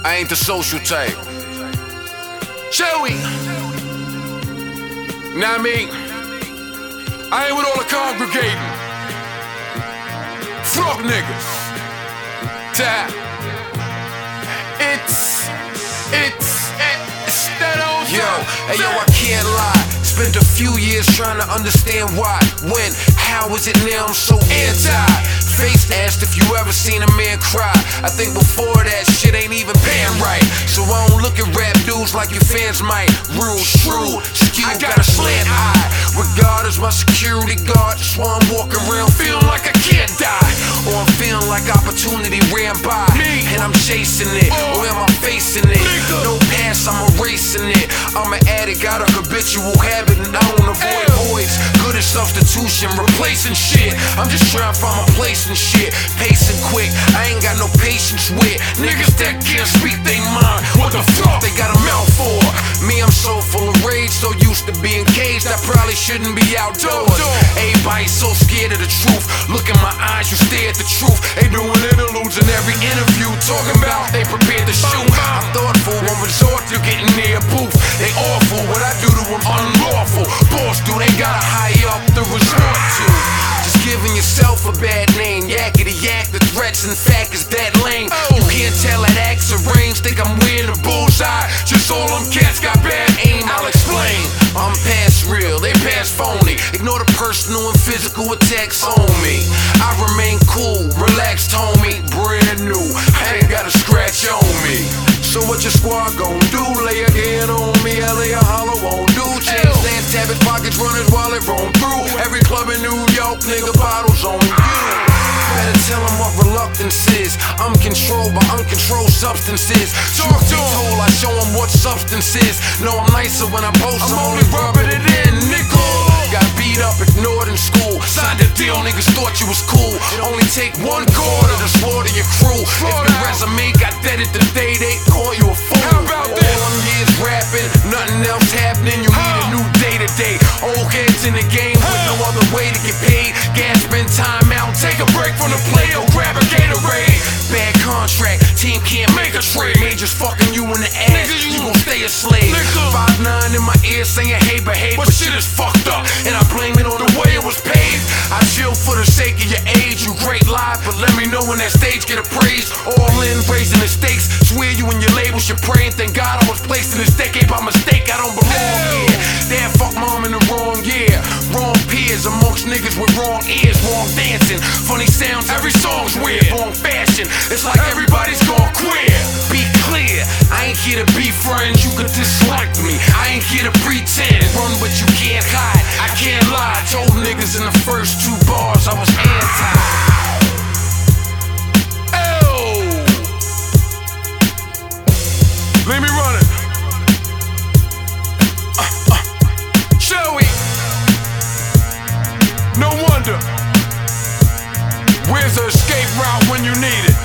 I ain't the social type. Joey! Know what I mean? I ain't with all the congregating. Fuck niggas. Tap. It's that old yo, hey yo, I can't lie. Spent a few years trying to understand why, when, how is it now I'm so anti? Face asked if you ever seen a man cry. I think before that shit ain't even paying right. So I don't look at rap dudes like your fans might. Rude, shrewd, skewed, I got a slant eye. With God as my security guard, that's why I'm walking around feeling like I can't die. Or I'm feeling like opportunity ran by and I'm chasing it, or am I facing it? No pass, I'm erasing it. I'm an addict, got a habitual habit, and I don't avoid voids. Good at substitution, replacing shit. I'm just trying to find my place and shit. Pacing quick, I ain't got no patience with niggas that can't speak they mind. What the fuck they got a mouth for? Me, I'm so full of rage, so used to being caged, I probably shouldn't be outdoors. Everybody's so scared of the truth. Look in my eyes, you stare at the truth. They doing interludes in every interview, talking about they prepared to shoot. I'm thoughtful, won't resort to getting near a booth. They awful, what I do to them unlawful. Boss do, they gotta high up to resort to. Just giving yourself a bad name. Yakety yak, the threats in fact is that lame. You can't tell that axe arranged, think I'm wearing a bullseye. Just all them cats got bad aim, I'll explain. I'm past real, they past phony. Ignore the personal and physical attacks on me. I remain cool, relaxed homie, brand new. I ain't got a scratch on me. So what your squad gon' do? Lay a hand on me, I lay a hollow on dude. Change dance, habit, pockets, runners while it roam through. Every club in New York, nigga, bottles on you. Better tell them what reluctance is. I'm controlled by uncontrolled substances. Talk to told, I show them what substance is. No, I'm nicer when I post, I'm only rubbing it in, nickel. Got beat up, ignored in school. Signed a deal, niggas thought you was cool. Only take one quarter to slaughter your crew. If your resume got deaded the day, they call you a fool. How about all them years rapping, nothing else happening. You need a new day to day. Old heads in the game with no other way to get paid. Gas spend time out, take a break from the play or grab a Gatorade. Bad contract, team can't make a trade. Majors fucking you in the ass, you gon' stay a slave. 5'9" in my ear saying hey behave, but shit is fucked up and I blame it on the way it was paved. I chill for the sake of your age, you great live, but let me know when that stage get appraised. All in, raising the stakes, swear you and your label should pray and thank God I was placed in this decade by mistake. I don't belong here. Damn, fuck mom in the wrong year. Wrong peers amongst niggas with wrong ears. Wrong dancing, funny sounds, every song's weird. Wrong fashion, it's like everybody's gone queer. Be clear, I ain't here to be friends, you could dislike me. I ain't here to pretend, run but you can't hide. I can't lie, told niggas in the first 2 bars I was anti. Oh, leave me running. Joey, no wonder. Where's the escape route when you need it?